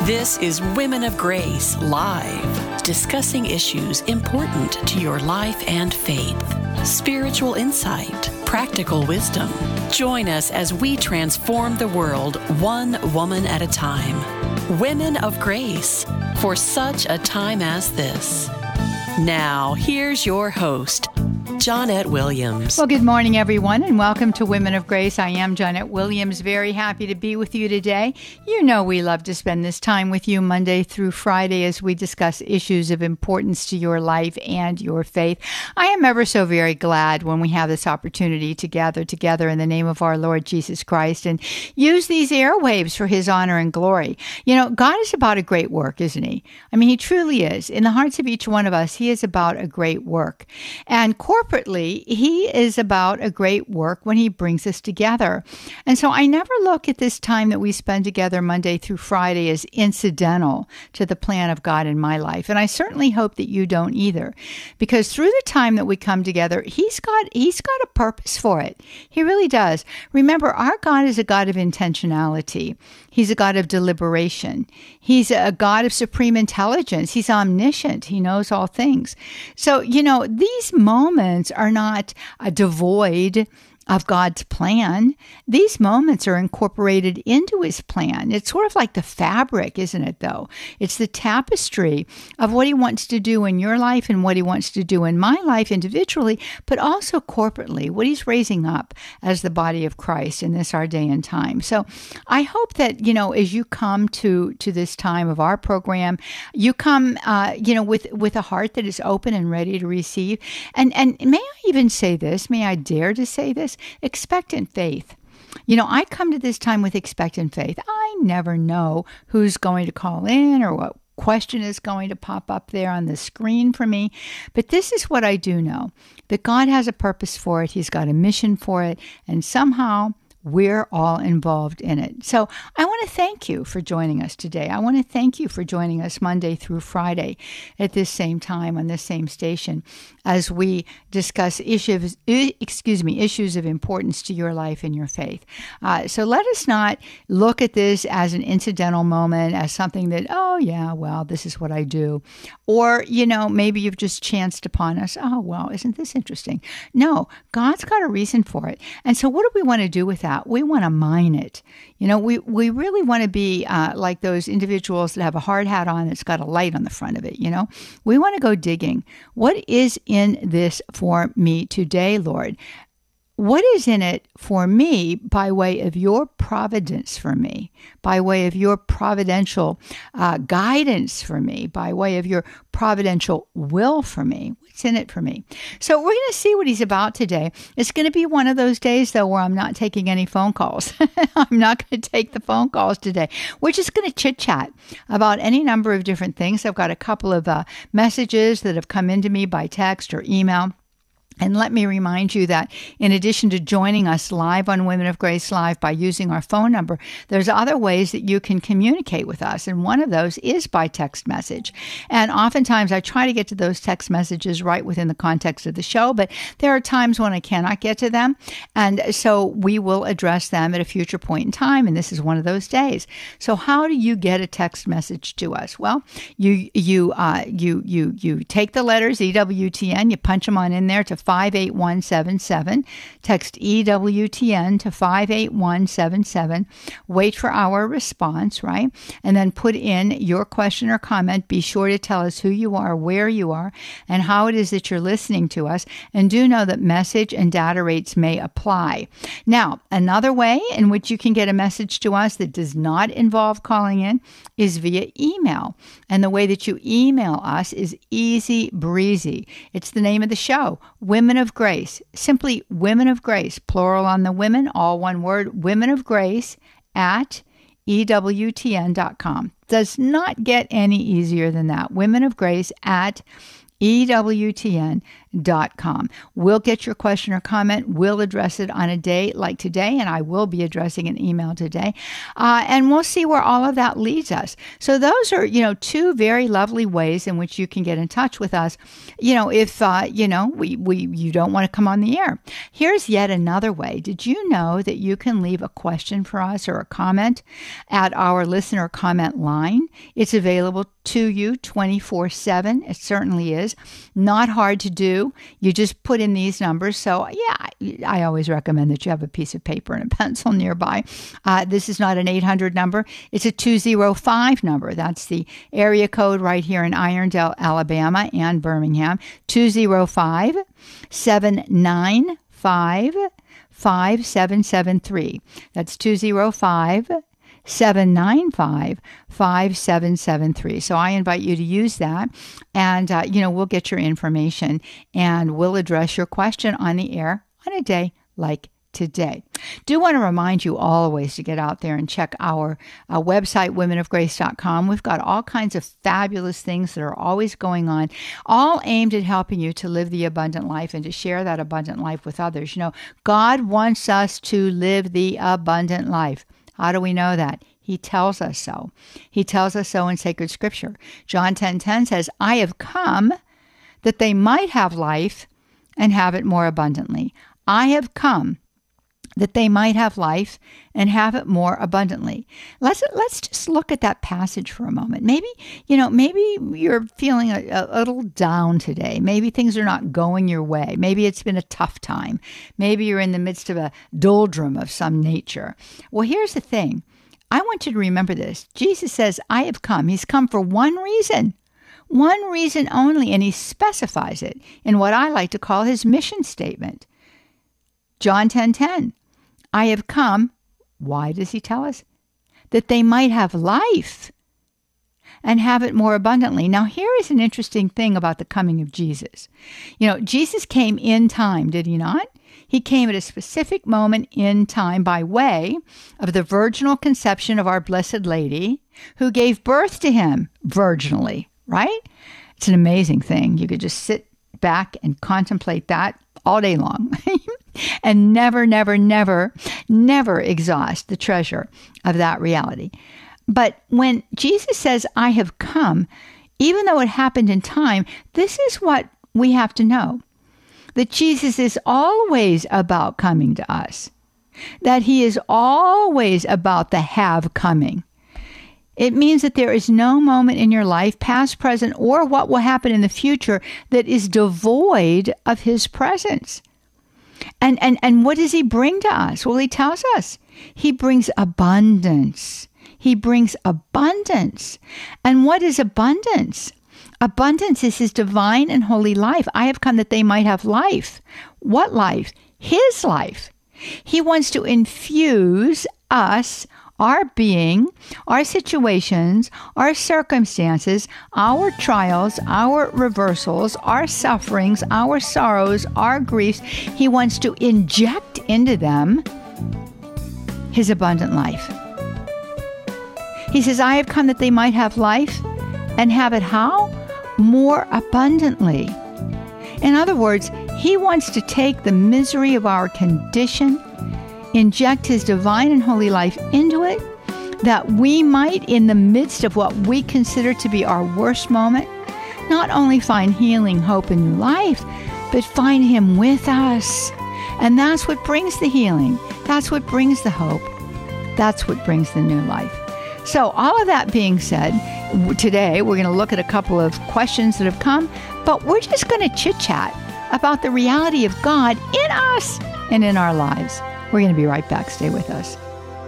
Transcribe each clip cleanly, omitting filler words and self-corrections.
This is Women of Grace Live, discussing issues important to your life and faith, spiritual insight, practical wisdom. Join us as we transform the world one woman at a time. Women of Grace, for such a time as this. Now, here's your host, Johnnette Williams. Well, good morning, everyone, and welcome to Women of Grace. I am Johnnette Williams, very happy to be with you today. You know we love to spend this time with you Monday through Friday as we discuss issues of importance to your life and your faith. I am ever so very glad when we have this opportunity to gather together in the name of our Lord Jesus Christ and use these airwaves for His honor and glory. You know, God is about a great work, isn't He? I mean, He truly is. In the hearts of each one of us, He is about a great work. And corporately, He is about a great work when He brings us together. And so I never look at this time that we spend together Monday through Friday as incidental to the plan of God in my life. And I certainly hope that you don't either. Because through the time that we come together, He's got a purpose for it. He really does. Remember, our God is a God of intentionality. He's a God of deliberation. He's a God of supreme intelligence. He's omniscient. He knows all things. So, you know, these moments are not devoid of God's plan. These moments are incorporated into His plan. It's sort of like the fabric, isn't it, though? It's the tapestry of what He wants to do in your life and what He wants to do in my life individually, but also corporately, what He's raising up as the body of Christ in this our day and time. So I hope that, you know, as you come to this time of our program, you come, with a heart that is open and ready to receive. And may I even say this? May I dare to say this? Expectant faith. You know, I come to this time with expectant faith. I never know who's going to call in or what question is going to pop up there on the screen for me. But this is what I do know, that God has a purpose for it. He's got a mission for it. And somehow we're all involved in it. So I want to thank you for joining us today. I want to thank you for joining us Monday through Friday at this same time on this same station as we discuss issues of importance to your life and your faith. So let us not look at this as an incidental moment, as something that, oh yeah, well, this is what I do. Or, you know, maybe you've just chanced upon us. Oh, well, isn't this interesting? No, God's got a reason for it. And so what do we want to do with that? We want to mine it. You know, we really want to be like those individuals that have a hard hat on that's got a light on the front of it, you know. We want to go digging. What is in this for me today, Lord? What is in it for me by way of your providence for me, by way of your providential guidance for me, by way of your providential will for me? What's in it for me? So we're going to see what He's about today. It's going to be one of those days, though, where I'm not taking any phone calls. I'm not going to take the phone calls today. We're just going to chit-chat about any number of different things. I've got a couple of messages that have come into me by text or email. And let me remind you that in addition to joining us live on Women of Grace Live by using our phone number, there's other ways that you can communicate with us. And one of those is by text message. And oftentimes I try to get to those text messages right within the context of the show, but there are times when I cannot get to them. And so we will address them at a future point in time. And this is one of those days. So how do you get a text message to us? Well, you take the letters EWTN, you punch them on in there to 58177. Text EWTN to 58177. Wait for our response, right? And then put in your question or comment. Be sure to tell us who you are, where you are, and how it is that you're listening to us. And do know that message and data rates may apply. Now, another way in which you can get a message to us that does not involve calling in is via email. And the way that you email us is easy breezy. It's the name of the show, Women of Grace. Simply Women of Grace, plural on the women, all one word, Women of Grace at EWTN.com. Does not get any easier than that. Women of Grace at EWTN.com. womenofgrace.com. We'll get your question or comment. We'll address it on a day like today, and I will be addressing an email today. And we'll see where all of that leads us. So those are, two very lovely ways in which you can get in touch with us. If, you don't want to come on the air. Here's yet another way. Did you know that you can leave a question for us or a comment at our listener comment line? It's available to you 24/7. It certainly is. Not hard to do. You just put in these numbers. So I always recommend that you have a piece of paper and a pencil nearby. This is not an 800 number. It's a 205 number. That's the area code right here in Irondale, Alabama and Birmingham. 205-795-5773. That's 205-795-5773. So I invite you to use that, and we'll get your information and we'll address your question on the air on a day like today. Do want to remind you always to get out there and check our website, womenofgrace.com. We've got all kinds of fabulous things that are always going on, all aimed at helping you to live the abundant life and to share that abundant life with others. God wants us to live the abundant life. How do we know that? He tells us so. He tells us so in sacred scripture. John 10:10 says, I have come that they might have life and have it more abundantly. I have come that they might have life and have it more abundantly. Let's just look at that passage for a moment. Maybe you're feeling a little down today. Maybe things are not going your way. Maybe it's been a tough time. Maybe you're in the midst of a doldrum of some nature. Well, here's the thing. I want you to remember this. Jesus says, I have come. He's come for one reason only, and he specifies it in what I like to call his mission statement. John 10:10. I have come, why does he tell us? That they might have life and have it more abundantly. Now, here is an interesting thing about the coming of Jesus. Jesus came in time, did he not? He came at a specific moment in time by way of the virginal conception of our Blessed Lady, who gave birth to him virginally, right? It's an amazing thing. You could just sit back and contemplate that all day long and never exhaust the treasure of that reality. But when Jesus says, I have come, even though it happened in time, this is what we have to know, that Jesus is always about coming to us, that he is always about the have coming. It means that there is no moment in your life, past, present, or what will happen in the future, that is devoid of his presence. And what does he bring to us? Well, he tells us he brings abundance. He brings abundance. And what is abundance? Abundance is his divine and holy life. I have come that they might have life. What life? His life. He wants to infuse us, our being, our situations, our circumstances, our trials, our reversals, our sufferings, our sorrows, our griefs. He wants to inject into them his abundant life. He says, I have come that they might have life and have it how? More abundantly. In other words, he wants to take the misery of our condition, inject his divine and holy life into it, that we might, in the midst of what we consider to be our worst moment, not only find healing, hope, and new life, but find him with us. And that's what brings the healing. That's what brings the hope. That's what brings the new life. So all of that being said, today we're going to look at a couple of questions that have come, but we're just going to chit-chat about the reality of God in us and in our lives. We're going to be right back. Stay with us.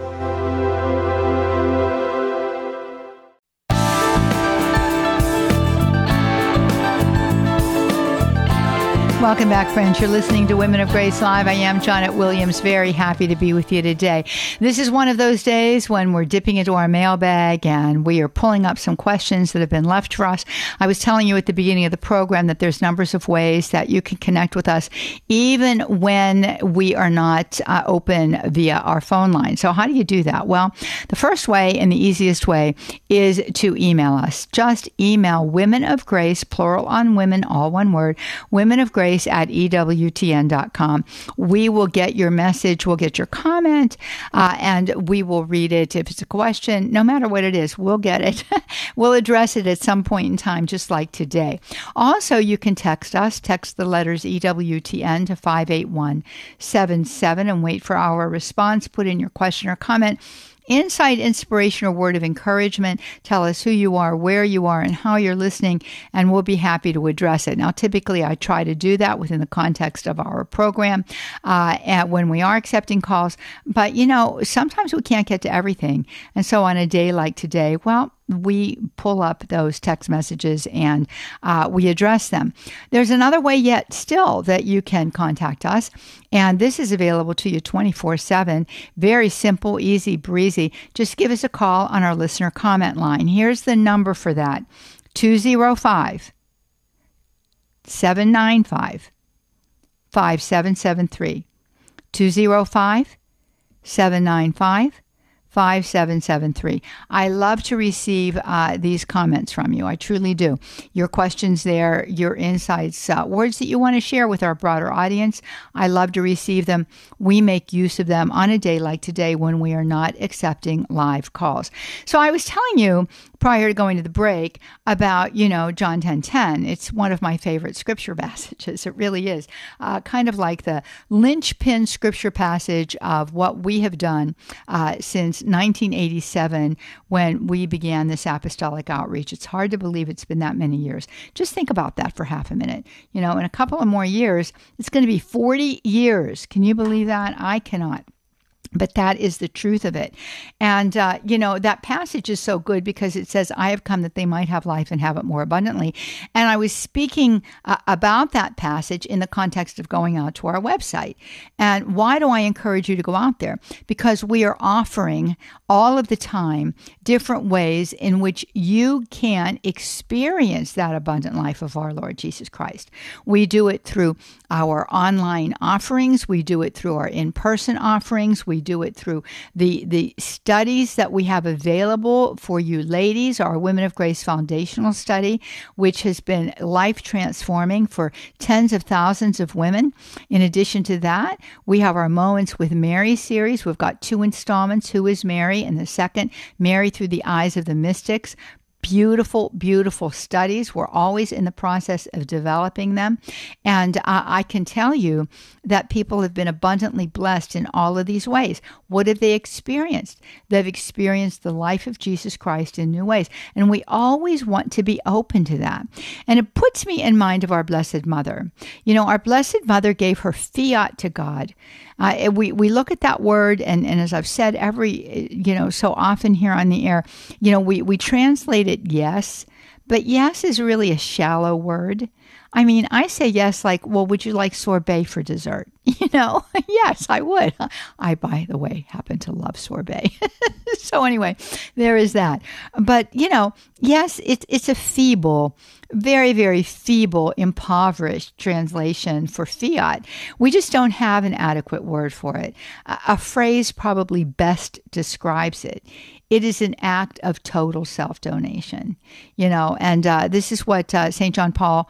Welcome back, friends. You're listening to Women of Grace Live. I am Janet Williams. Very happy to be with you today. This is one of those days when we're dipping into our mailbag and we are pulling up some questions that have been left for us. I was telling you at the beginning of the program that there's numbers of ways that you can connect with us even when we are not open via our phone line. So how do you do that? Well, the first way and the easiest way is to email us. Just email Women of Grace, plural on women, all one word, Women of Grace womenofgrace@ewtn.com. We will get your message, we'll get your comment, and we will read it. If it's a question, no matter what it is, we'll get it. We'll address it at some point in time, just like today. Also, you can text us. Text the letters EWTN to 58177 and wait for our response. Put in your question or comment. Insight, inspiration, or word of encouragement. Tell us who you are, where you are, and how you're listening, and we'll be happy to address it. Now, typically, I try to do that within the context of our program when we are accepting calls. But, sometimes we can't get to everything. And so on a day like today, we pull up those text messages and we address them. There's another way yet still that you can contact us, and this is available to you 24/7. Very simple, easy breezy. Just give us a call on our listener comment line. Here's the number for that: 205-795-5773. 205-795-5773. I love to receive these comments from you. I truly do. Your questions there, your insights, words that you want to share with our broader audience. I love to receive them. We make use of them on a day like today when we are not accepting live calls. So I was telling you prior to going to the break about, John 10:10. It's one of my favorite scripture passages. It really is. Kind of like the linchpin scripture passage of what we have done since 1987 when we began this apostolic outreach. It's hard to believe it's been that many years. Just think about that for half a minute. In a couple of more years, it's going to be 40 years. Can you believe that? I cannot. But that is the truth of it. And, that passage is so good because it says, I have come that they might have life and have it more abundantly. And I was speaking about that passage in the context of going out to our website. And why do I encourage you to go out there? Because we are offering all of the time different ways in which you can experience that abundant life of our Lord Jesus Christ. We do it through our online offerings. We do it through our in-person offerings. We do it through the studies that we have available for you ladies, our Women of Grace Foundational Study, which has been life-transforming for tens of thousands of women. In addition to that, we have our Moments with Mary series. We've got 2 installments, Who is Mary? And the second, Mary Through the Eyes of the Mystics. Beautiful, beautiful studies. We're always in the process of developing them. And I can tell you that people have been abundantly blessed in all of these ways. What have they experienced? They've experienced the life of Jesus Christ in new ways. And we always want to be open to that. And it puts me in mind of our Blessed Mother. Our Blessed Mother gave her fiat to God. We look at that word, and as I've said so often here on the air, we translate it yes, but yes is really a shallow word. I mean, I say yes like, well, would you like sorbet for dessert? Yes, I would. I, by the way, happen to love sorbet. So anyway, there is that. But, yes, it's a feeble, very, very feeble, impoverished translation for fiat. We just don't have an adequate word for it. A phrase probably best describes it. It is an act of total self-donation, and this is what St. John Paul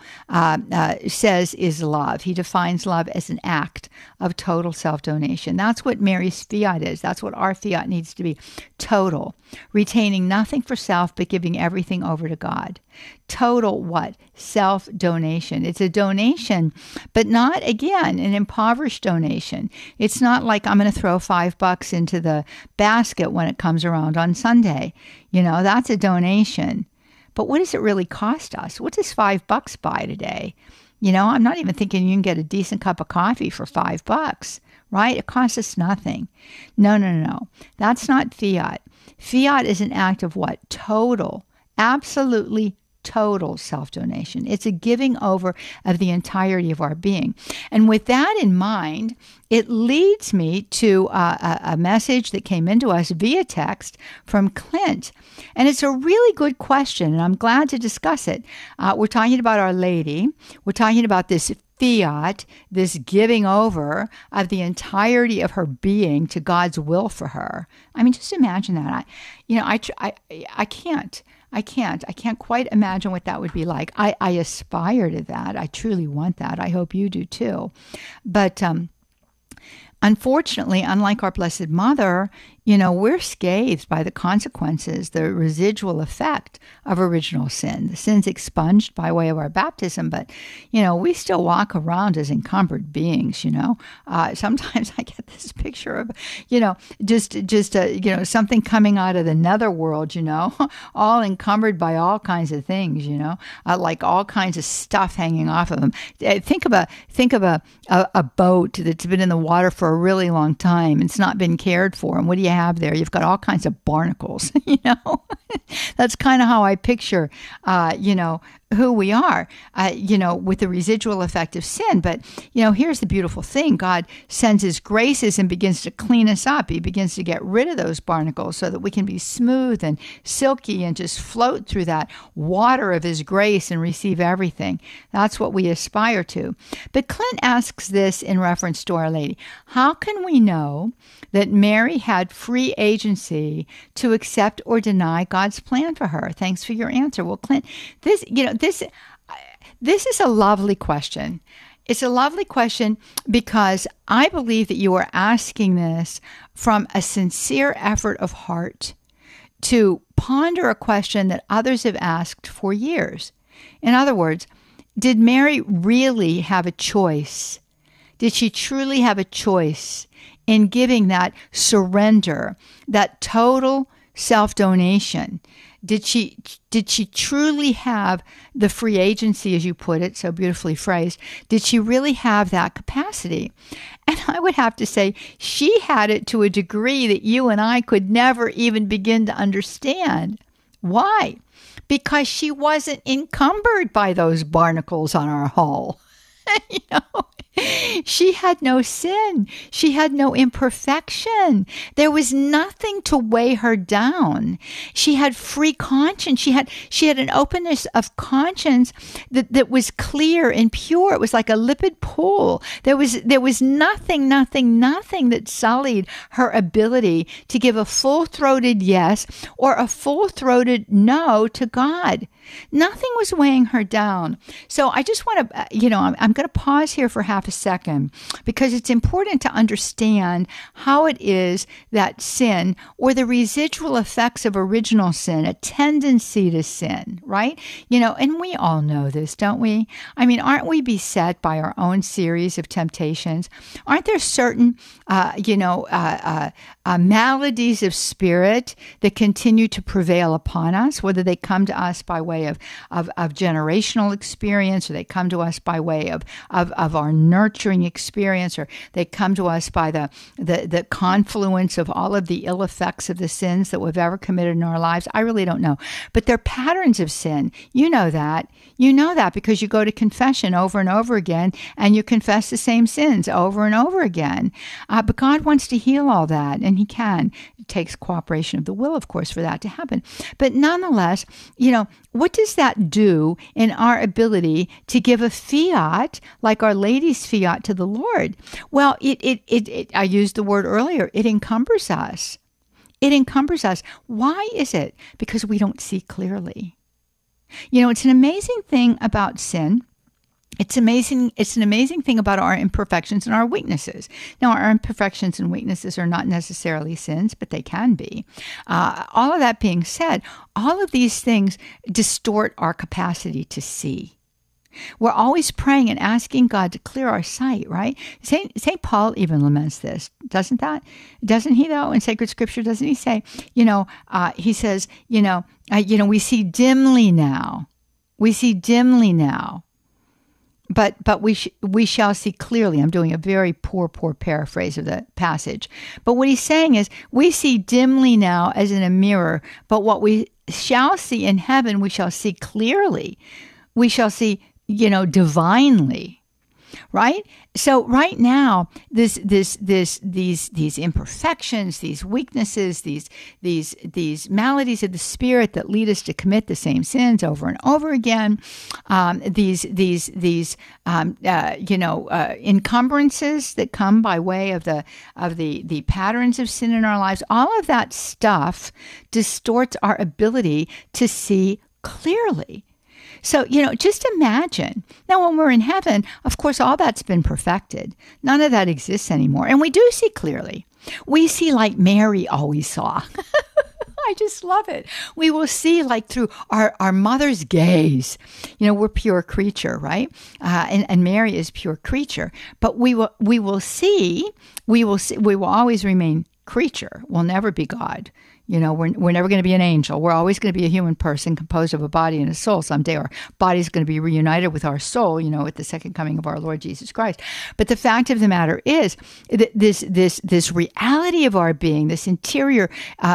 says is love. He defines love as an act of total self-donation. That's what Mary's fiat is. That's what our fiat needs to be. Total, retaining nothing for self, but giving everything over to God. Total what? Self-donation. It's a donation, but not, again, an impoverished donation. It's not like I'm going to throw $5 into the basket when it comes around on Sunday. That's a donation. But what does it really cost us? What does $5 buy today? I'm not even thinking you can get a decent cup of coffee for $5, right? It costs us nothing. No. That's not fiat. Fiat is an act of what? Total, absolutely total self-donation. It's a giving over of the entirety of our being. And with that in mind, it leads me to a message that came into us via text from Clint. And it's a really good question, and I'm glad to discuss it. We're talking about Our Lady. We're talking about this fiat, this giving over of the entirety of her being to God's will for her. I mean, just imagine that. I can't. I can't quite imagine what that would be like. I aspire to that. I truly want that. I hope you do too. But unfortunately, unlike our Blessed Mother, we're scathed by the consequences, the residual effect of original sin. The sin's expunged by way of our baptism, but, we still walk around as encumbered beings, Sometimes I get this picture of, something coming out of the netherworld, all encumbered by all kinds of things, like all kinds of stuff hanging off of them. Think of a boat that's been in the water for a really long time. It's not been cared for. And what do you have there? You've got all kinds of barnacles, That's kind of how I picture, who we are, with the residual effect of sin. But, here's the beautiful thing. God sends his graces and begins to clean us up. He begins to get rid of those barnacles so that we can be smooth and silky and just float through that water of his grace and receive everything. That's what we aspire to. But Clint asks this in reference to Our Lady. How can we know that Mary had free agency to accept or deny God's plan for her? Thanks for your answer. Well, Clint, this is a lovely question. It's a lovely question because I believe that you are asking this from a sincere effort of heart to ponder a question that others have asked for years. In other words, did Mary really have a choice? Did she truly have a choice in giving that surrender, that total self-donation? Did she truly have the free agency, as you put it, so beautifully phrased? Did she really have that capacity? And I would have to say she had it to a degree that you and I could never even begin to understand. Why? Because she wasn't encumbered by those barnacles on our hull. She had no sin. She had no imperfection. There was nothing to weigh her down. She had free conscience. She had an openness of conscience that was clear and pure. It was like a lipid pool. There was nothing that sullied her ability to give a full-throated yes or a full-throated no to God. Nothing was weighing her down. So I just want to, I'm going to pause here for half a second because it's important to understand how it is that sin or the residual effects of original sin, a tendency to sin, right? And we all know this, don't we? I mean, aren't we beset by our own series of temptations? Aren't there certain, maladies of spirit that continue to prevail upon us, whether they come to us by way of generational experience, or they come to us by way of our nurturing experience, or they come to us by the confluence of all of the ill effects of the sins that we've ever committed in our lives. I really don't know. But they're patterns of sin. You know that. You know that because you go to confession over and over again, and you confess the same sins over and over again. But God wants to heal all that, and he can. It takes cooperation of the will, of course, for that to happen. But nonetheless, what does that do in our ability to give a fiat, like Our Lady's fiat, to the Lord? Well, I used the word earlier. It encumbers us. It encumbers us. Why is it? Because we don't see clearly. It's an amazing thing about sin. It's amazing. It's an amazing thing about our imperfections and our weaknesses. Now, our imperfections and weaknesses are not necessarily sins, but they can be. All of that being said, all of these things distort our capacity to see. We're always praying and asking God to clear our sight, right? St. Paul even laments this, doesn't he though? In sacred scripture, doesn't he say, he says, we see dimly now. We see dimly now. But we shall see clearly. I'm doing a very poor paraphrase of the passage. But what he's saying is, we see dimly now as in a mirror, but what we shall see in heaven, we shall see clearly. We shall see, divinely. right? So right now, these imperfections, these weaknesses, these maladies of the spirit that lead us to commit the same sins over and over again, encumbrances that come by way of the patterns of sin in our lives, all of that stuff distorts our ability to see clearly. So, just imagine. Now, when we're in heaven, of course, all that's been perfected. None of that exists anymore. And we do see clearly. We see like Mary always saw. I just love it. We will see like through our mother's gaze. We're pure creature, right? And Mary is pure creature. But we will always remain creature. We'll never be God. We're never going to be an angel. We're always going to be a human person composed of a body and a soul. Someday our body is going to be reunited with our soul, at the second coming of our Lord Jesus Christ. But the fact of the matter is that this reality of our being, this interior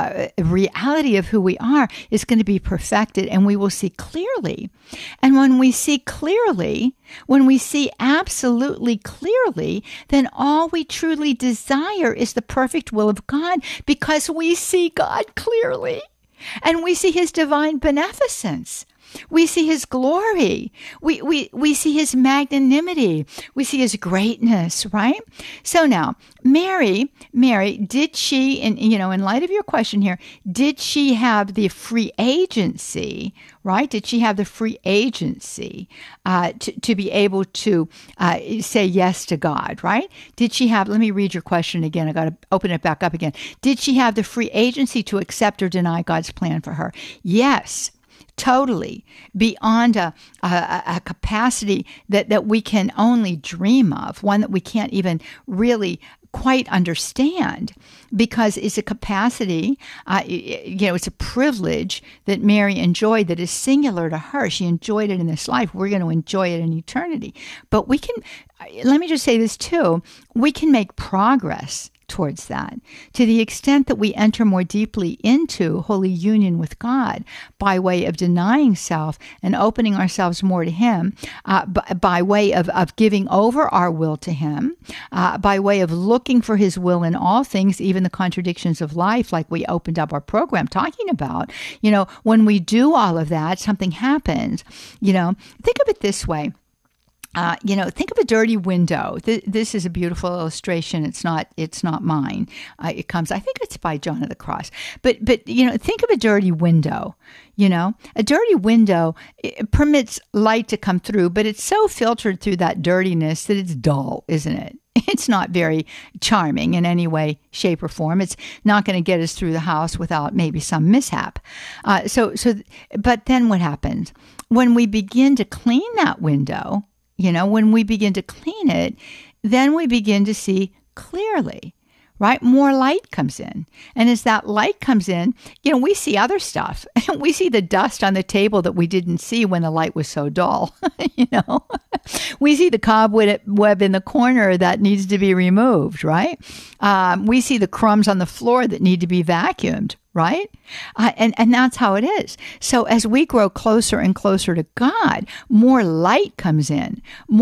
reality of who we are, is going to be perfected, and we will see clearly. And when we see clearly, when we see absolutely clearly, then all we truly desire is the perfect will of God, because we see God clearly, and we see his divine beneficence. We see his glory. We see his magnanimity. We see his greatness, right? So now, Mary, did she, in light of your question here, did she have the free agency, right? Did she have the free agency to be able to say yes to God, right? Did she have, let me read your question again. I got to open it back up again. Did she have the free agency to accept or deny God's plan for her? Yes. Totally, beyond a capacity that we can only dream of, one that we can't even really quite understand, because it's a capacity, it's a privilege that Mary enjoyed that is singular to her. She enjoyed it in this life. We're going to enjoy it in eternity. But we can, let me just say this too, we can make progress towards that, to the extent that we enter more deeply into holy union with God by way of denying self and opening ourselves more to him, by way of giving over our will to him, by way of looking for his will in all things, even the contradictions of life, like we opened up our program talking about. When we do all of that, something happens. Think of it this way. Think of a dirty window. This is a beautiful illustration. It's not mine. It comes, I think it's by John of the Cross. But think of a dirty window. A dirty window, it permits light to come through, but it's so filtered through that dirtiness that it's dull, isn't it? It's not very charming in any way, shape, or form. It's not going to get us through the house without maybe some mishap. But then what happens? When we begin to clean that window, when we begin to clean it, then we begin to see clearly, right? More light comes in. And as that light comes in, we see other stuff. We see the dust on the table that we didn't see when the light was so dull, We see the cobweb in the corner that needs to be removed, right? We see the crumbs on the floor that need to be vacuumed, right? And that's how it is. So as we grow closer and closer to God, more light comes in.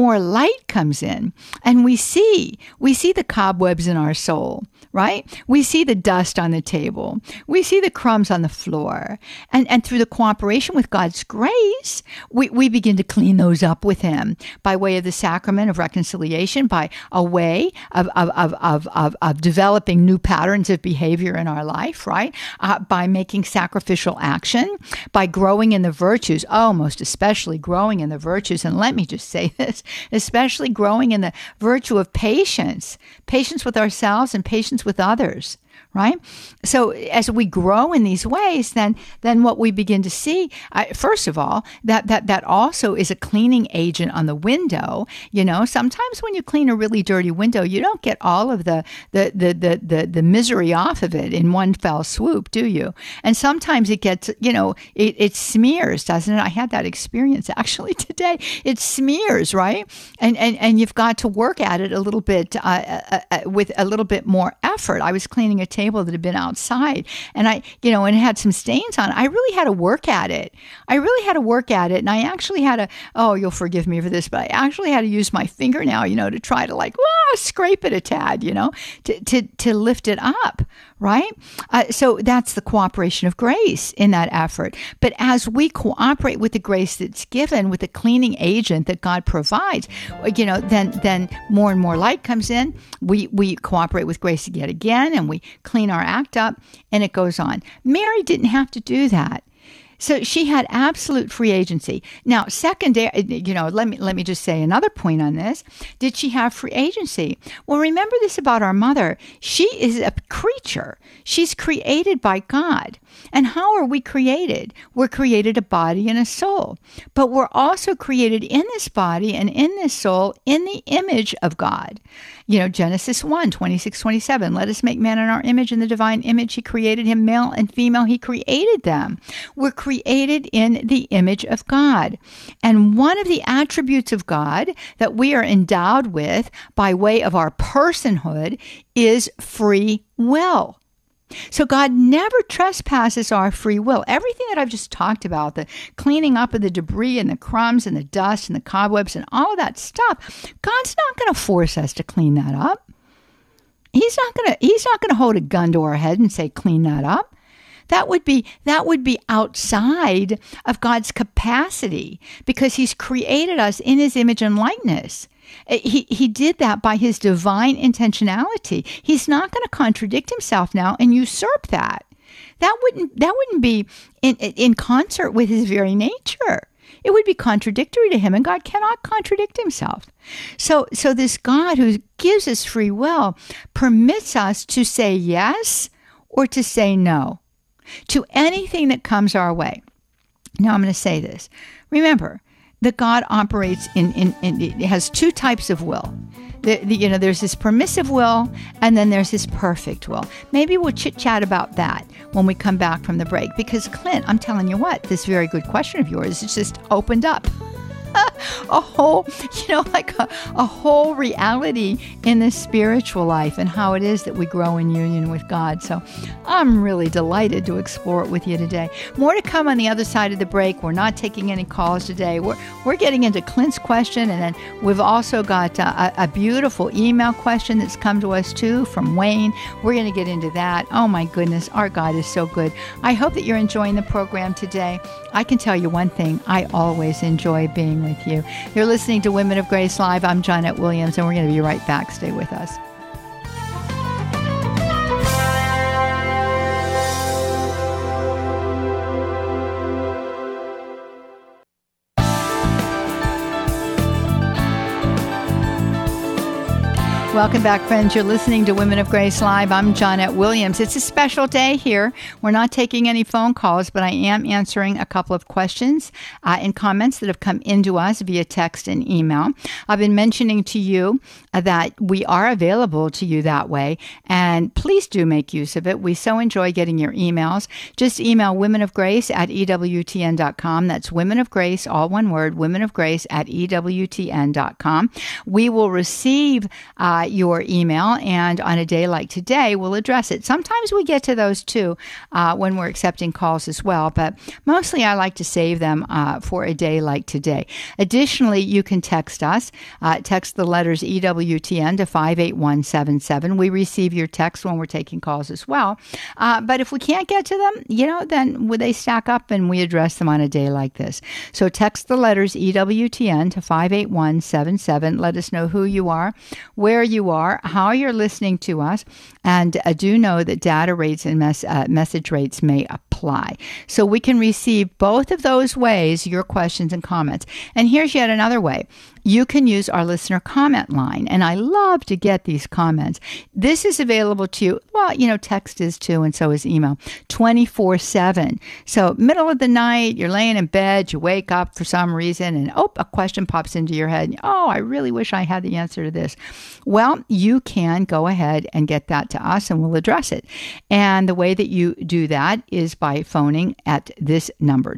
And we see the cobwebs in our soul, right? We see the dust on the table. We see the crumbs on the floor. And through the cooperation with God's grace, we begin to clean those up with him by way of the sacrament of reconciliation, by a way of developing new patterns of behavior in our life, right? By making sacrificial action, by growing in the virtues, most especially growing in the virtues. And let me just say this, especially growing in the virtue of patience with ourselves and patience with others. Right? So as we grow in these ways, then what we begin to see, first of all, that also is a cleaning agent on the window. Sometimes when you clean a really dirty window, you don't get all of the misery off of it in one fell swoop, do you? And sometimes it gets, it smears, doesn't it? I had that experience actually today. It smears, right? And you've got to work at it a little bit with a little bit more effort. I was cleaning a table that had been outside. And and it had some stains on it. I really had to work at it. And I actually had you'll forgive me for this, but I actually had to use my fingernail, to try to scrape it a tad, to lift it up. Right? So that's the cooperation of grace in that effort. But as we cooperate with the grace that's given, with the cleaning agent that God provides, then more and more light comes in. We cooperate with grace yet again, and we clean our act up, and it goes on. Mary didn't have to do that. So she had absolute free agency. Now, secondary, let me just say another point on this. Did she have free agency? Well, remember this about our mother. She is a creature. She's created by God. And how are we created? We're created a body and a soul. But we're also created in this body and in this soul in the image of God. Genesis 1:26-27. Let us make man in our image, in the divine image. He created him, male and female. He created them. We're created in the image of God. And one of the attributes of God that we are endowed with by way of our personhood is free will. So God never trespasses our free will. Everything that I've just talked about, the cleaning up of the debris and the crumbs and the dust and the cobwebs and all of that stuff, God's not going to force us to clean that up. He's not going to hold a gun to our head and say, clean that up. That would be outside of God's capacity, because he's created us in his image and likeness. He did that by his divine intentionality. He's not going to contradict himself now and usurp that. That wouldn't be in concert with his very nature. It would be contradictory to him, and God cannot contradict himself. So this God who gives us free will permits us to say yes or to say no to anything that comes our way. Now I'm going to say this. Remember that God operates it has two types of will. There's his permissive will, and then there's his perfect will. Maybe we'll chit-chat about that when we come back from the break, because Clint, I'm telling you what, this very good question of yours, it's just opened up a whole reality in the spiritual life and how it is that we grow in union with God. So I'm really delighted to explore it with you today. More to come on the other side of the break. We're not taking any calls today. We're getting into Clint's question, and then we've also got a beautiful email question that's come to us too from Wayne. We're going to get into that. Oh my goodness, our God is so good. I hope that you're enjoying the program today. I can tell you one thing, I always enjoy being with you. You're listening to Women of Grace Live. I'm Johnnette Williams, and we're going to be right back. Stay with us. Welcome back, friends. You're listening to Women of Grace Live. I'm Johnnette Williams. It's a special day here. We're not taking any phone calls, but I am answering a couple of questions and comments that have come into us via text and email. I've been mentioning to you that we are available to you that way, and please do make use of it. We so enjoy getting your emails. Just email womenofgrace@ewtn.com. That's Women of Grace, all one word, womenofgrace@ewtn.com. We will receive your email, and on a day like today, we'll address it. Sometimes we get to those too when we're accepting calls as well, but mostly I like to save them for a day like today. Additionally, you can text us. Text the letters EWTN to 58177. We receive your text when we're taking calls as well. But if we can't get to them, then they stack up and we address them on a day like this. So text the letters EWTN to 58177. Let us know who you are, where you are, how you're listening to us, and do know that data rates and message rates may apply. So we can receive both of those ways your questions and comments. And here's yet another way. You can use our listener comment line, and I love to get these comments. This is available to you. Well, text is too, and so is email, 24/7. So middle of the night, you're laying in bed, you wake up for some reason, and a question pops into your head. I really wish I had the answer to this. Well, you can go ahead and get that to us, and we'll address it. And the way that you do that is by phoning at this number,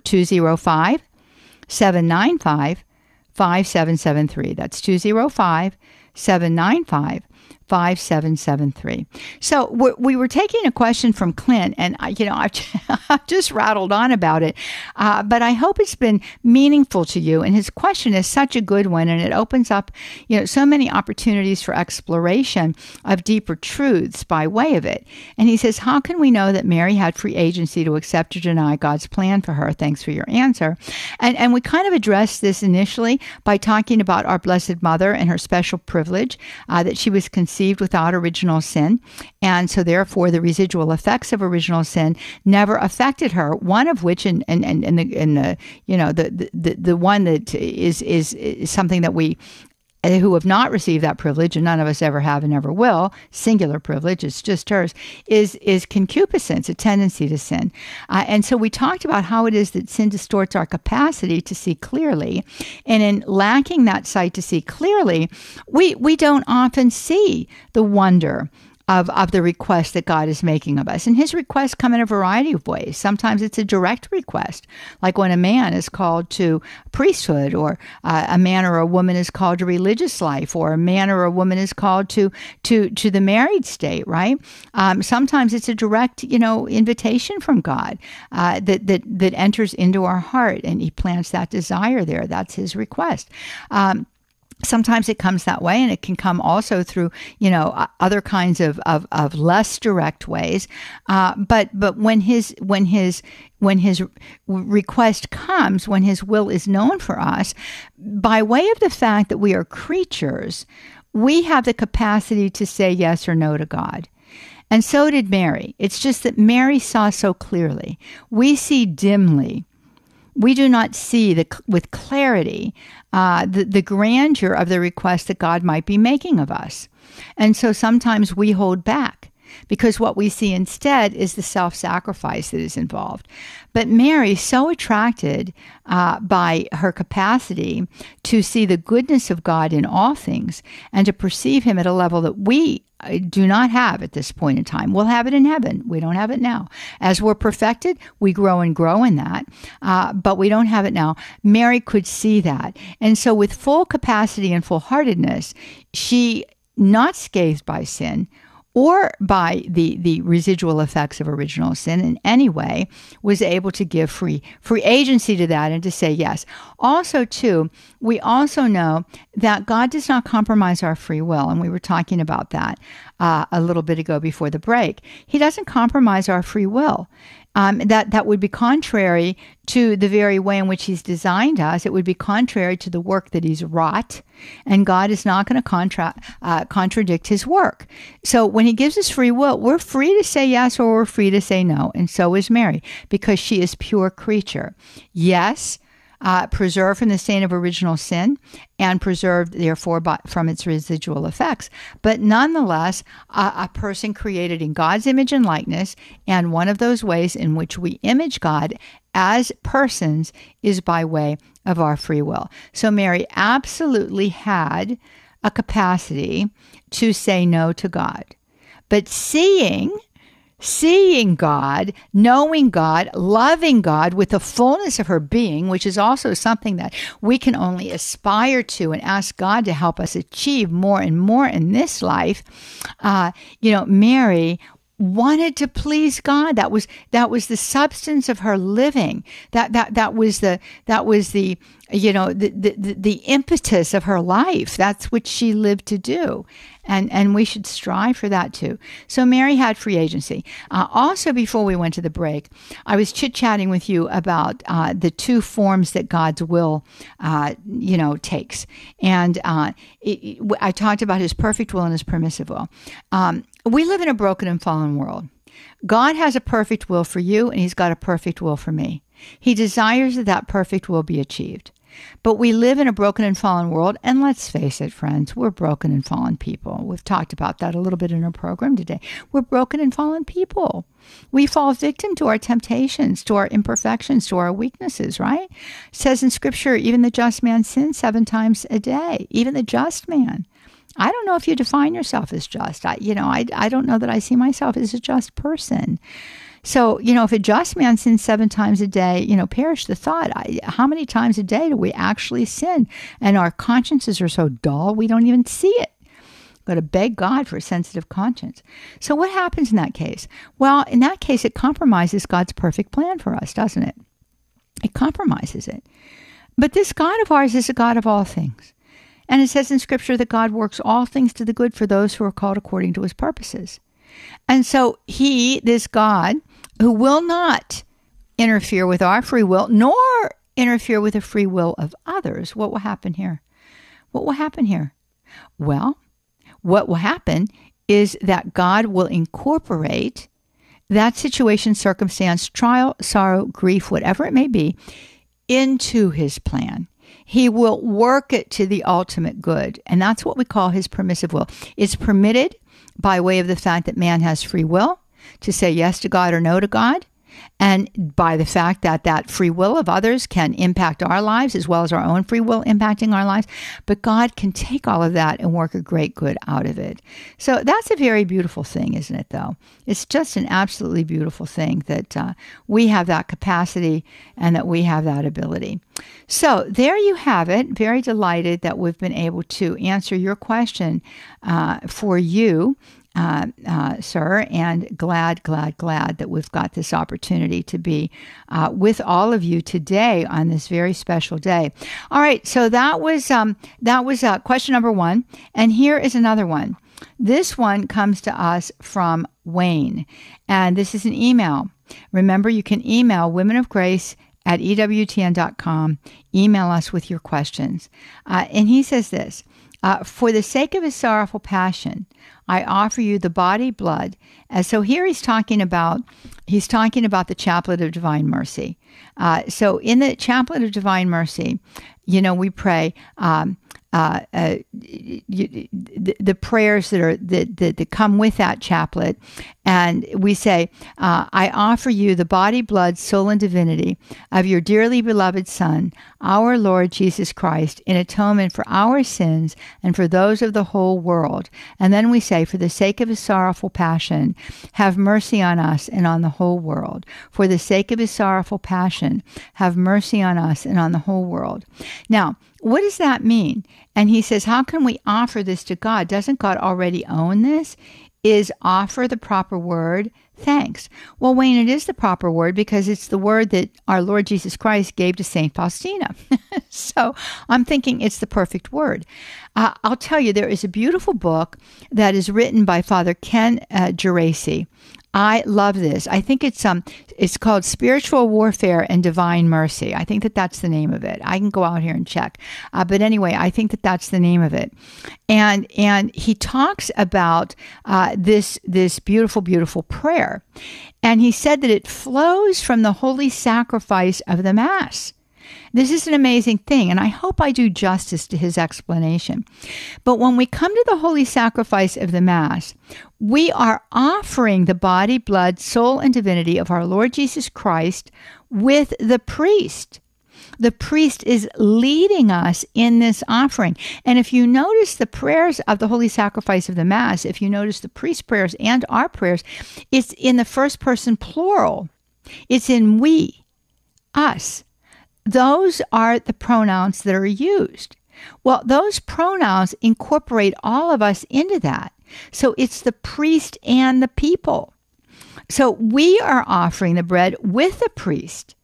205-795-5773. That's 205-795-5773. 5773. So we were taking a question from Clint, and I've just rattled on about it, but I hope it's been meaningful to you. And his question is such a good one, and it opens up so many opportunities for exploration of deeper truths by way of it. And he says, how can we know that Mary had free agency to accept or deny God's plan for her? Thanks for your answer. And we kind of addressed this initially by talking about our Blessed Mother and her special privilege, that she was conceived without original sin. And so therefore the residual effects of original sin never affected her, one of which, the one that is something that we who have not received that privilege, and none of us ever have and never will, singular privilege, it's just hers, is concupiscence, a tendency to sin. And so we talked about how it is that sin distorts our capacity to see clearly. And in lacking that sight to see clearly, we don't often see the wonder of the request that God is making of us. And his requests come in a variety of ways. Sometimes it's a direct request, like when a man is called to priesthood, or a man or a woman is called to religious life, or a man or a woman is called to the married state, right? Sometimes it's a direct, invitation from God that enters into our heart, and he plants that desire there. That's his request. Sometimes it comes that way, and it can come also through, other kinds of less direct ways. But when his request comes, when his will is known for us, by way of the fact that we are creatures, we have the capacity to say yes or no to God. And so did Mary. It's just that Mary saw so clearly. We see dimly. We do not see with clarity the grandeur of the request that God might be making of us. And so sometimes we hold back, because what we see instead is the self-sacrifice that is involved. But Mary, so attracted by her capacity to see the goodness of God in all things and to perceive him at a level that we do not have at this point in time. We'll have it in heaven. We don't have it now. As we're perfected, we grow and grow in that, but we don't have it now. Mary could see that. And so with full capacity and full-heartedness, she, not scathed by sin, or by the residual effects of original sin in any way, was able to give free agency to that and to say yes. Also, too, we also know that God does not compromise our free will, and we were talking about that a little bit ago before the break. He doesn't compromise our free will. That would be contrary to the very way in which he's designed us. It would be contrary to the work that he's wrought, and God is not going to contradict his work. So when he gives us free will, we're free to say yes or we're free to say no, and so is Mary, because she is pure creature. Yes, preserved from the stain of original sin, and preserved, therefore, from its residual effects. But nonetheless, a person created in God's image and likeness, and one of those ways in which we image God as persons is by way of our free will. So Mary absolutely had a capacity to say no to God. But seeing God, knowing God, loving God with the fullness of her being, which is also something that we can only aspire to and ask God to help us achieve more and more in this life. Mary wanted to please God. That was the substance of her living. That was the impetus of her life. That's what she lived to do. And we should strive for that too. So Mary had free agency. Also, before we went to the break, I was chit-chatting with you about the two forms that God's will, takes. And I talked about his perfect will and his permissive will. We live in a broken and fallen world. God has a perfect will for you, and he's got a perfect will for me. He desires that perfect will be achieved. But we live in a broken and fallen world, and let's face it, friends, we're broken and fallen people. We've talked about that a little bit in our program today. We're broken and fallen people. We fall victim to our temptations, to our imperfections, to our weaknesses, right? It says in Scripture, even the just man sins 7 times a day, even the just man. I don't know if you define yourself as just. I don't know that I see myself as a just person. So, if a just man sins 7 times a day, perish the thought. How many times a day do we actually sin? And our consciences are so dull, we don't even see it. Got to beg God for a sensitive conscience. So what happens in that case? Well, in that case, it compromises God's perfect plan for us, doesn't it? It compromises it. But this God of ours is a God of all things. And it says in Scripture that God works all things to the good for those who are called according to his purposes. And so he, this God, who will not interfere with our free will, nor interfere with the free will of others, what will happen here? What will happen here? Well, what will happen is that God will incorporate that situation, circumstance, trial, sorrow, grief, whatever it may be, into his plan. He will work it to the ultimate good. And that's what we call his permissive will. It's permitted by way of the fact that man has free will to say yes to God or no to God. And by the fact that that free will of others can impact our lives as well as our own free will impacting our lives. But God can take all of that and work a great good out of it. So that's a very beautiful thing, isn't it, though? It's just an absolutely beautiful thing that we have that capacity and that we have that ability. So there you have it. Very delighted that we've been able to answer your question for you. Sir, and glad that we've got this opportunity to be with all of you today on this very special day. All right, so that was question number 1, and here is another one. This one comes to us from Wayne, and this is an email. Remember, you can email womenofgrace@ewtn.com. Email us with your questions, and he says this. For the sake of his sorrowful passion, I offer you the body, blood. And so here he's talking about the Chaplet of Divine Mercy. So in the Chaplet of Divine Mercy, we pray the prayers that come with that chaplet, and we say, I offer you the body, blood, soul, and divinity of your dearly beloved Son, our Lord Jesus Christ, in atonement for our sins and for those of the whole world. And then we say, for the sake of his sorrowful passion, have mercy on us and on the whole world. For the sake of his sorrowful passion, have mercy on us and on the whole world. Now, what does that mean? And he says, how can we offer this to God? Doesn't God already own this? Is offer the proper word? Thanks. Well, Wayne, it is the proper word because it's the word that our Lord Jesus Christ gave to St. Faustina. So I'm thinking it's the perfect word. I'll tell you, there is a beautiful book that is written by Father Ken Geraci. I love this. I think it's called Spiritual Warfare and Divine Mercy. I think that's the name of it. I can go out here and check. But anyway, I think that's the name of it. And he talks about this beautiful, beautiful prayer. And he said that it flows from the holy sacrifice of the Mass. This is an amazing thing, and I hope I do justice to his explanation. But when we come to the holy sacrifice of the Mass, we are offering the body, blood, soul, and divinity of our Lord Jesus Christ with the priest. The priest is leading us in this offering. And if you notice the prayers of the holy sacrifice of the Mass, if you notice the priest's prayers and our prayers, it's in the first person plural. It's in we, us. Those are the pronouns that are used. Well, those pronouns incorporate all of us into that. So it's the priest and the people. So we are offering the bread with the priest.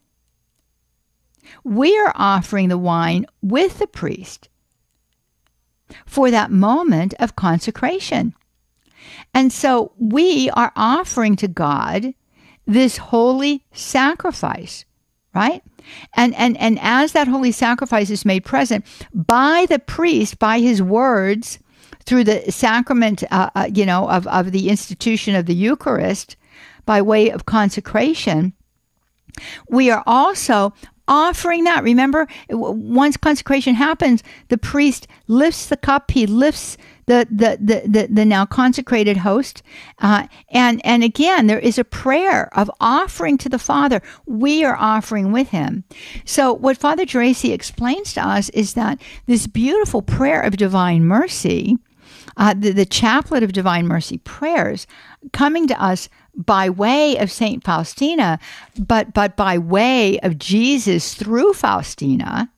We are offering the wine with the priest for that moment of consecration. And so we are offering to God this holy sacrifice, right? And as that holy sacrifice is made present by the priest, by his words, through the sacrament, of the institution of the Eucharist, by way of consecration, we are also offering that. Remember, once consecration happens, the priest lifts the cup, he lifts the now consecrated host. And again, there is a prayer of offering to the Father. We are offering with him. So what Father Geraci explains to us is that this beautiful prayer of divine mercy, the Chaplet of Divine Mercy prayers, coming to us by way of St. Faustina, but by way of Jesus through Faustina,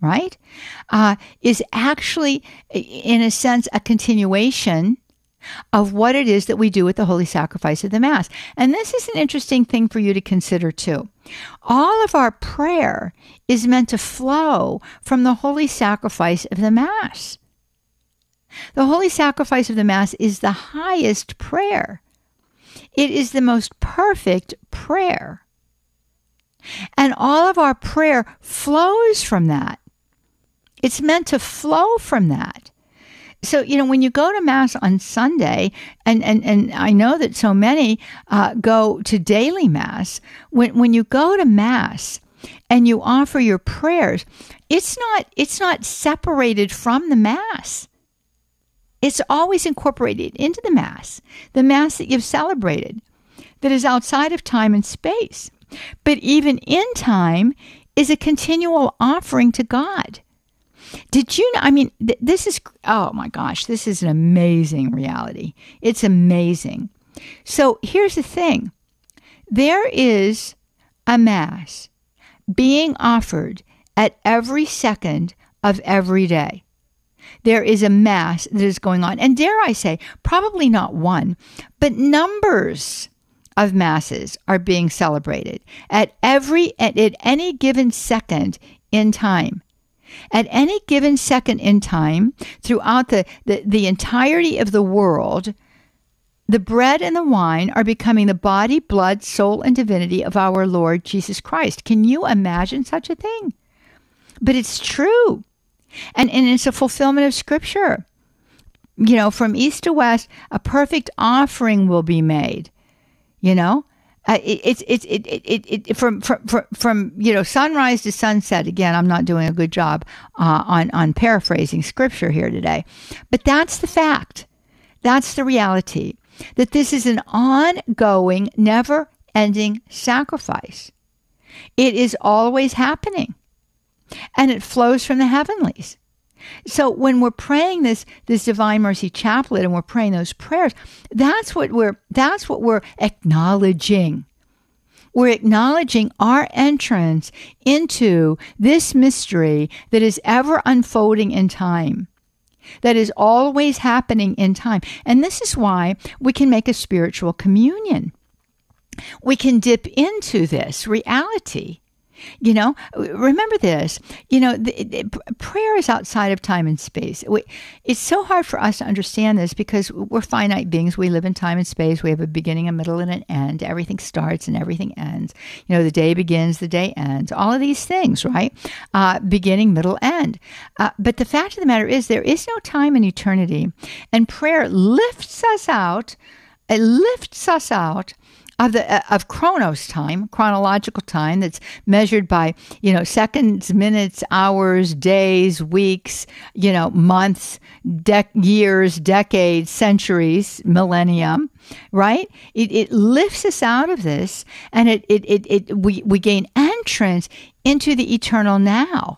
right, is actually, in a sense, a continuation of what it is that we do with the holy sacrifice of the Mass. And this is an interesting thing for you to consider too. All of our prayer is meant to flow from the holy sacrifice of the Mass. The holy sacrifice of the Mass is the highest prayer. It is the most perfect prayer. And all of our prayer flows from that. It's meant to flow from that. So, when you go to Mass on Sunday, and I know that so many go to daily Mass, when you go to Mass and you offer your prayers, it's not separated from the Mass. It's always incorporated into the Mass that you've celebrated, that is outside of time and space. But even in time is a continual offering to God. Did you know? This is, oh my gosh, this is an amazing reality. It's amazing. So here's the thing. There is a Mass being offered at every second of every day. There is a Mass that is going on. And dare I say, probably not one, but numbers of Masses are being celebrated at any given second in time. At any given second in time, throughout the entirety of the world, the bread and the wine are becoming the body, blood, soul, and divinity of our Lord Jesus Christ. Can you imagine such a thing? But it's true. And it's a fulfillment of Scripture. From east to west, a perfect offering will be made. From sunrise to sunset. Again, I'm not doing a good job on paraphrasing Scripture here today, but that's the fact. That's the reality, that this is an ongoing, never-ending sacrifice. It is always happening, and it flows from the heavenlies. So when we're praying this Divine Mercy Chaplet and we're praying those prayers, that's what we're acknowledging. We're acknowledging our entrance into this mystery that is ever unfolding in time, that is always happening in time. And this is why we can make a spiritual communion. We can dip into this reality. Remember this, prayer is outside of time and space. It's so hard for us to understand this because we're finite beings. We live in time and space. We have a beginning, a middle, and an end. Everything starts and everything ends. The day begins, the day ends. All of these things, right? Beginning, middle, end. But the fact of the matter is there is no time in eternity. And prayer lifts us out. It lifts us out of chronos time, chronological time that's measured by, seconds, minutes, hours, days, weeks, months, years, decades, centuries, millennium, right? It lifts us out of this, and we gain entrance into the eternal now,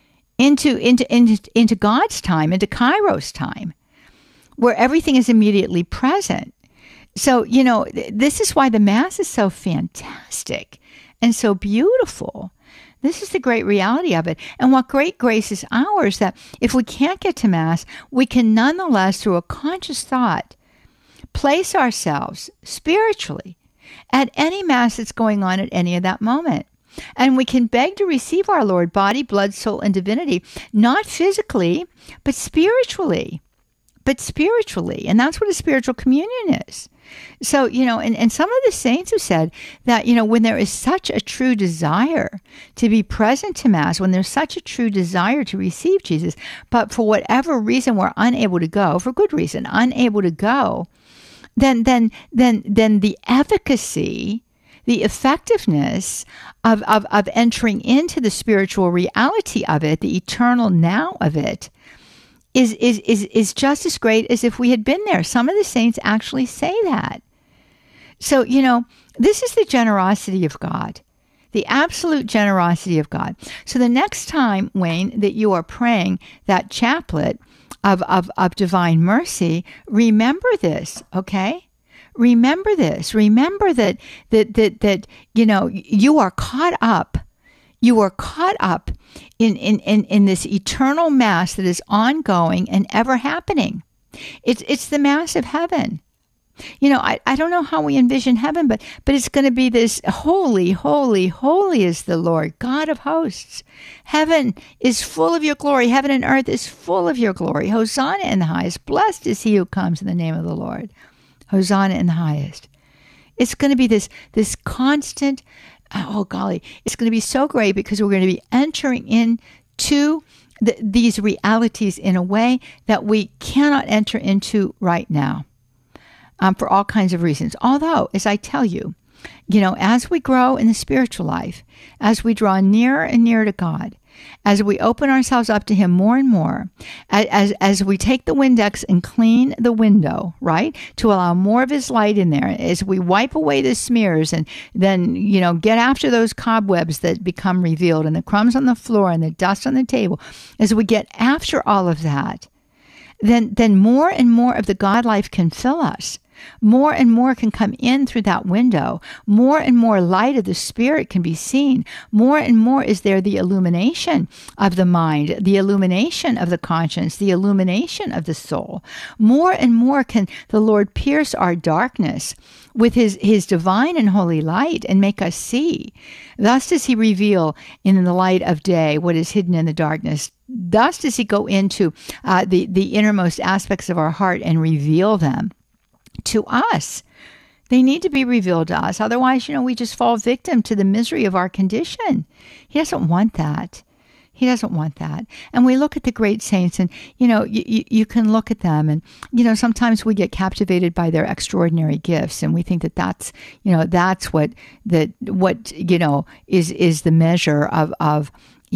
into God's time, into Kairos time, where everything is immediately present. So, this is why the Mass is so fantastic and so beautiful. This is the great reality of it. And what great grace is ours, that if we can't get to Mass, we can nonetheless, through a conscious thought, place ourselves spiritually at any Mass that's going on at any of that moment. And we can beg to receive our Lord, body, blood, soul, and divinity, not physically, but spiritually. And that's what a spiritual communion is. So, and some of the saints have said that, when there is such a true desire to be present to Mass, when there's such a true desire to receive Jesus, but for whatever reason we're unable to go, for good reason, unable to go, then the efficacy, the effectiveness of entering into the spiritual reality of it, the eternal now of it, is just as great as if we had been there. Some of the saints actually say that. So, this is the generosity of God, the absolute generosity of God. So the next time, Wayne, that you are praying that chaplet of Divine Mercy, remember this, okay? Remember this. Remember that you are caught up You are caught up in this eternal mass that is ongoing and ever happening. It's the mass of heaven. I don't know how we envision heaven, but it's going to be this holy, holy, holy is the Lord, God of hosts. Heaven is full of your glory. Heaven and earth is full of your glory. Hosanna in the highest. Blessed is he who comes in the name of the Lord. Hosanna in the highest. It's going to be this constant, oh golly, it's going to be so great because we're going to be entering into these realities in a way that we cannot enter into right now. For all kinds of reasons. Although, as I tell you, as we grow in the spiritual life, as we draw nearer and nearer to God, as we open ourselves up to him more and more, as we take the Windex and clean the window, right, to allow more of his light in there, as we wipe away the smears and then, get after those cobwebs that become revealed and the crumbs on the floor and the dust on the table, as we get after all of that, then more and more of the God life can fill us. More and more can come in through that window. More and more light of the Spirit can be seen. More and more is there the illumination of the mind, the illumination of the conscience, the illumination of the soul. More and more can the Lord pierce our darkness with his divine and holy light and make us see. Thus does he reveal in the light of day what is hidden in the darkness. Thus does he go into the innermost aspects of our heart and reveal them to us. They need to be revealed to us. Otherwise, we just fall victim to the misery of our condition. He doesn't want that. He doesn't want that. And we look at the great saints and, you can look at them and, sometimes we get captivated by their extraordinary gifts and we think that that's what is the measure of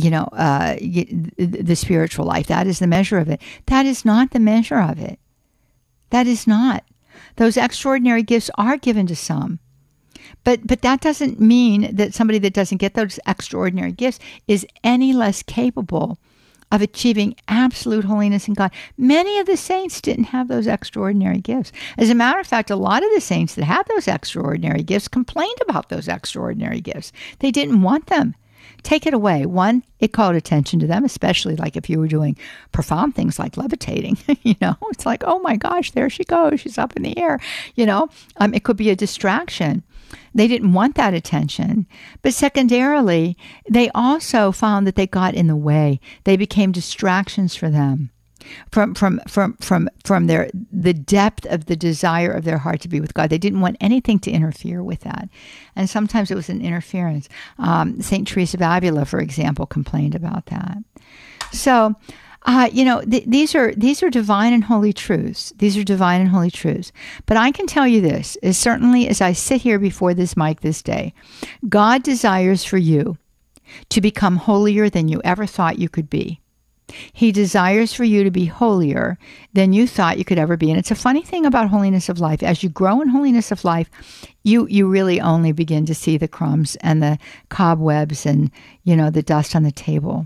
the spiritual life. That is the measure of it. That is not the measure of it. That is not. Those extraordinary gifts are given to some. But that doesn't mean that somebody that doesn't get those extraordinary gifts is any less capable of achieving absolute holiness in God. Many of the saints didn't have those extraordinary gifts. As a matter of fact, a lot of the saints that had those extraordinary gifts complained about those extraordinary gifts. They didn't want them. Take it away. One, it called attention to them, especially like if you were doing profound things like levitating, it's like, oh my gosh, there she goes. She's up in the air, it could be a distraction. They didn't want that attention. But secondarily, they also found that they got in the way. They became distractions for them from the depth of the desire of their heart to be with God. They didn't want anything to interfere with that. And sometimes it was an interference. St. Teresa of Avila, for example, complained about that. So, these are divine and holy truths. These are divine and holy truths. But I can tell you this, as certainly as I sit here before this mic this day, God desires for you to become holier than you ever thought you could be. He desires for you to be holier than you thought you could ever be. And it's a funny thing about holiness of life. As you grow in holiness of life, you really only begin to see the crumbs and the cobwebs and, the dust on the table.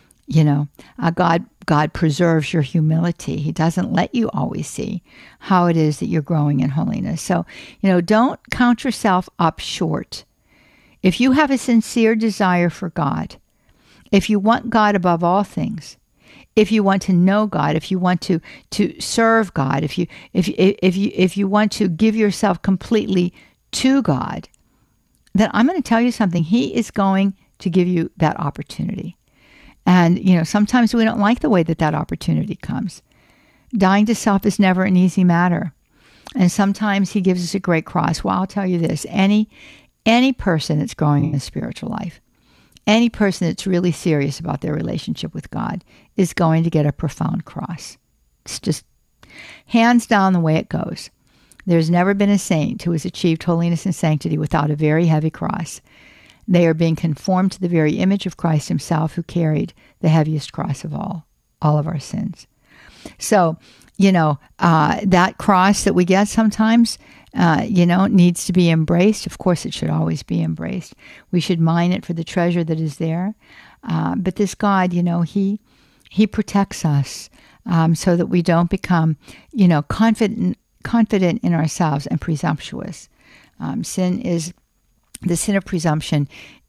God preserves your humility. He doesn't let you always see how it is that you're growing in holiness. So, don't count yourself up short. If you have a sincere desire for God, if you want God above all things, if you want to know God, if you want to serve God, if you want to give yourself completely to God, then I'm going to tell you something. He is going to give you that opportunity. And, sometimes we don't like the way that opportunity comes. Dying to self is never an easy matter. And sometimes he gives us a great cross. Well, I'll tell you this, any person that's growing in a spiritual life, any person that's really serious about their relationship with God is going to get a profound cross. It's just hands down the way it goes. There's never been a saint who has achieved holiness and sanctity without a very heavy cross. They are being conformed to the very image of Christ himself, who carried the heaviest cross of all of our sins. So, that cross that we get sometimes, needs to be embraced. Of course, it should always be embraced. We should mine it for the treasure that is there. But this God, he protects us so that we don't become, confident in ourselves and presumptuous. The sin of presumption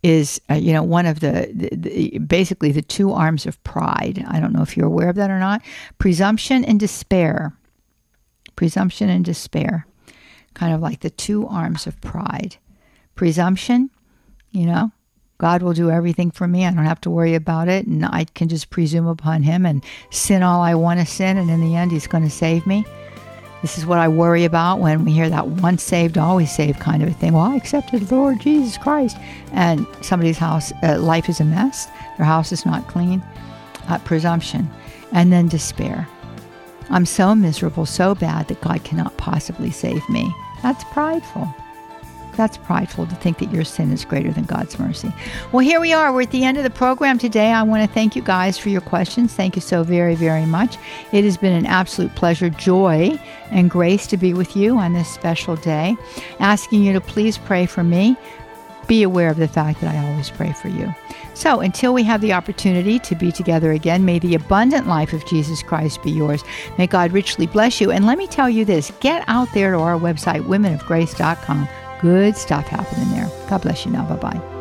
is, one of the basically the two arms of pride. I don't know if you're aware of that or not. Presumption and despair. Presumption and despair. Kind of like the two arms of pride. Presumption, God will do everything for me. I don't have to worry about it. And I can just presume upon him and sin all I want to sin. And in the end, he's going to save me. This is what I worry about when we hear that once saved, always saved kind of a thing. Well, I accepted the Lord Jesus Christ. And somebody's house, life is a mess. Their house is not clean. Presumption. And then despair. I'm so miserable, so bad that God cannot possibly save me. That's prideful. That's prideful to think that your sin is greater than God's mercy. Well, here we are. We're at the end of the program today. I want to thank you guys for your questions. Thank you so very, very much. It has been an absolute pleasure, joy, and grace to be with you on this special day. Asking you to please pray for me. Be aware of the fact that I always pray for you. So until we have the opportunity to be together again, may the abundant life of Jesus Christ be yours. May God richly bless you. And let me tell you this, get out there to our website, womenofgrace.com. Good stuff happening there. God bless you now. Bye-bye.